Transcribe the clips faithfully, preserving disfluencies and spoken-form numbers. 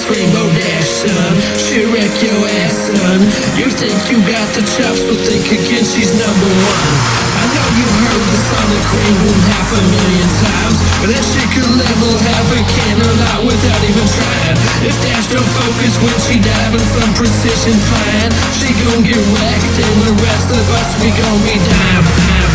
Rainbow Dash, son. She wreck your ass, son. You think you got the chops, well think again, she's number one. I know you heard the Sonic Queen boom half a million times, but that shit could level half a candle out without even trying. If Dash don't focus when she diving some precision flying, she gon' get whacked and the rest of us, we gon' be dying.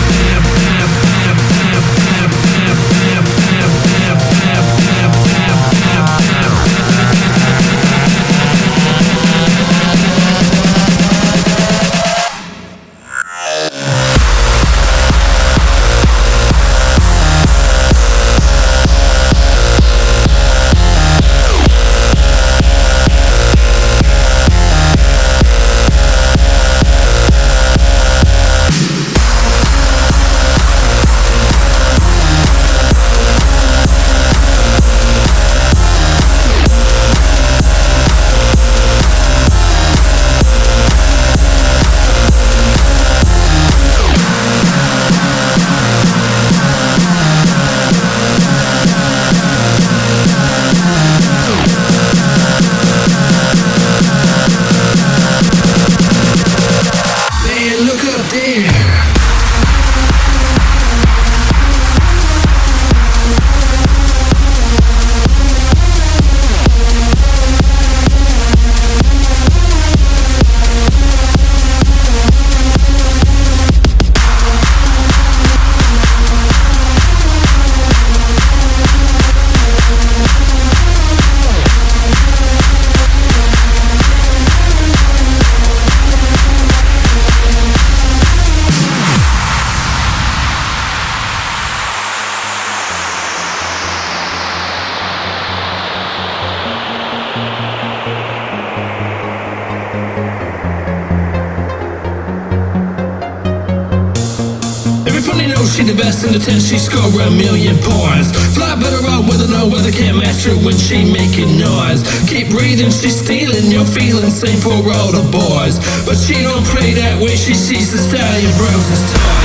She the best in the test, she score a million points. Fly better out with her, no weather can't match her when she making noise. Keep breathing, she's stealing your feelings, same for all the boys. But she don't play that way, she sees the stallion bros as toys.